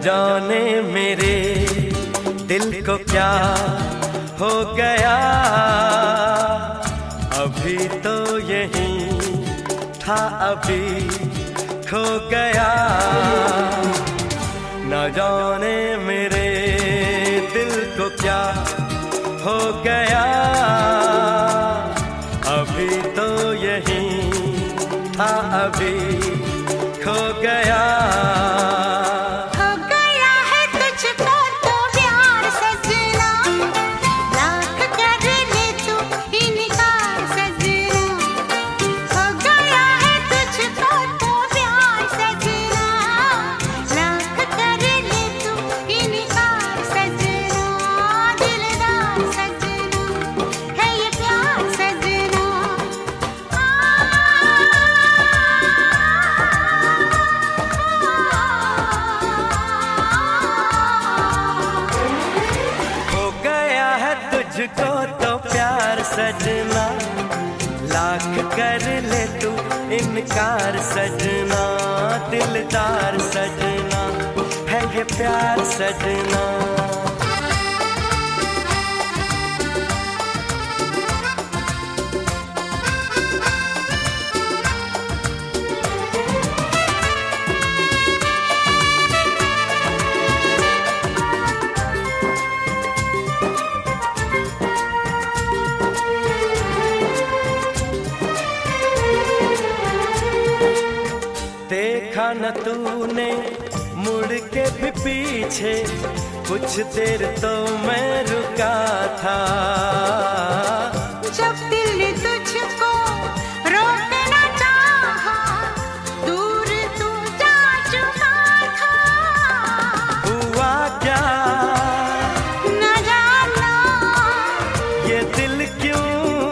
जाने मेरे दिल को क्या हो गया, अभी तो यहीं था अभी खो गया। न जाने मेरे दिल को क्या हो गया, अभी तो यहीं था अभी खो गया। तुझको तो प्यार सजना, लाख कर ले तू इनकार सजना, दिलदार सजना है ये प्यार सजना। देखा न तूने मुड़ के भी पीछे, कुछ देर तो मैं रुका था। जब दिल ने तुझको रोकना चाहा, दूर तू जा चुका था। हुआ क्या न जाना, ये दिल क्यों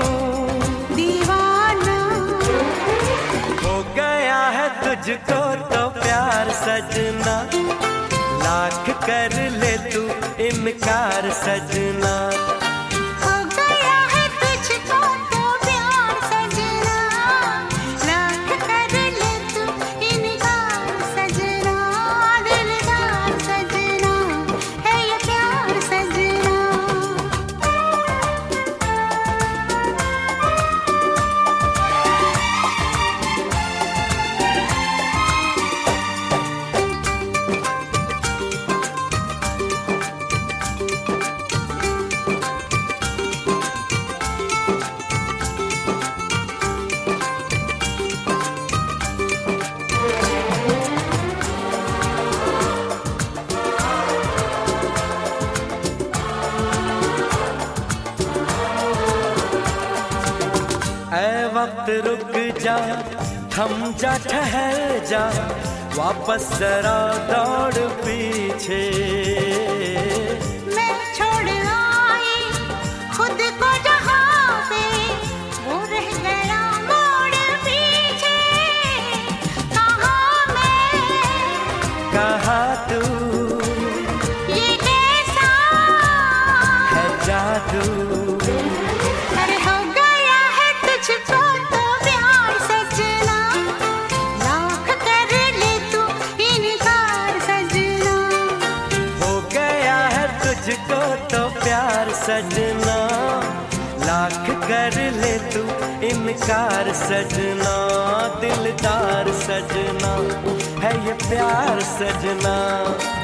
दीवाना हो गया है तुझको तो प्यार सजना, लाख कर ले तू इनकार सजना। हो गया है तुझको तो प्यार सजना, लाख कर ले तू इनकार सजना, दिलदार सजना है ये प्यार सजना। ऐ वक्त रुक जा, थम जा, ठहर जा, वापस जरा दौड़ पीछे। मैं छोड़ आई खुद को जहाँ पे, वो रह गया मोड़ पीछे। कहाँ मैं कहाँ तू, ये कैसा है जादू। अरे हो गया है तुझको तो प्यार सजना, लाख कर ले तू इनकार सजना। हो गया है तुझको तो प्यार सजना, लाख कर ले तू इनकार सजना, दिलदार सजना है ये प्यार सजना।